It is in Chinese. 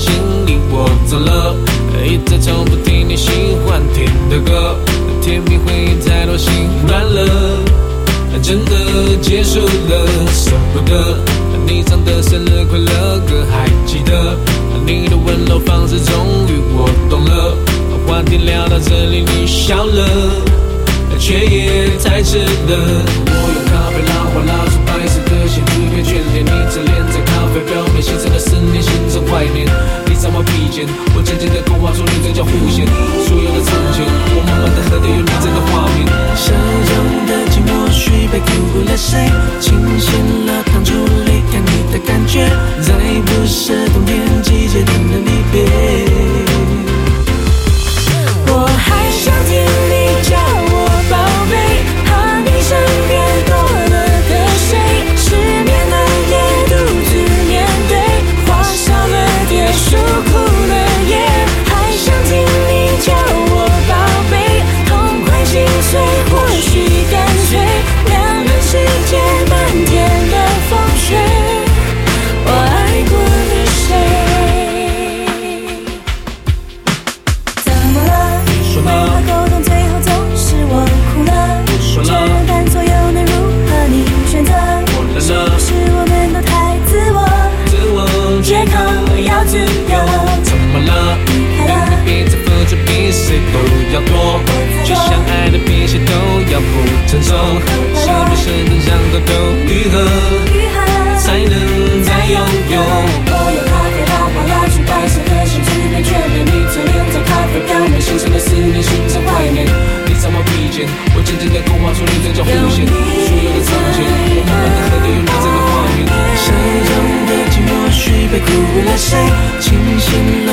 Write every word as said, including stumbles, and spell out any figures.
心里我走了，一再重复听你喜欢听的歌，甜蜜回忆太多，心软了，真的结束了，舍不得。你唱的生日快乐歌还记得，你的温柔方式终于我懂了。话题聊到这里，你笑了，却也太迟了。我用咖啡拉花拉出白色的线，纸片眷恋你侧脸在咖啡表面形成的思念，形成怀念。你在我鼻尖，我渐渐地勾画出你嘴角弧线，所有的从前，我慢慢地喝的有你这个画面。手中的寂寞许被 Q 了谁？清醒了当初离开你的感觉，再不是冬天季节的离别。 我还想听你叫我宝贝，怕你身边多了个谁，失眠的夜独自面对，花少了点数哭了夜，还想听你叫我宝贝，痛快心碎或许干脆，两人世界漫天的风雪，我爱过的谁？怎么了？为何沟通最后总是我哭了？确认但左右能如何你选择？是不是我们都太自我？借口要自由。 怎么了？ 离开了， 别再付出比谁都要多，就像爱的比谁都要不成熟，是不是能让狗狗愈合，才能再拥有？ 我用咖啡拉花拉出白色的线，纸片眷恋你侧脸在咖啡表面形成的思念，形成怀念。你在我鼻尖，我渐渐地勾画出你嘴角弧线，所有的从前，我慢慢地喝的有你这个画面。手中的寂寞许被哭了谁？清醒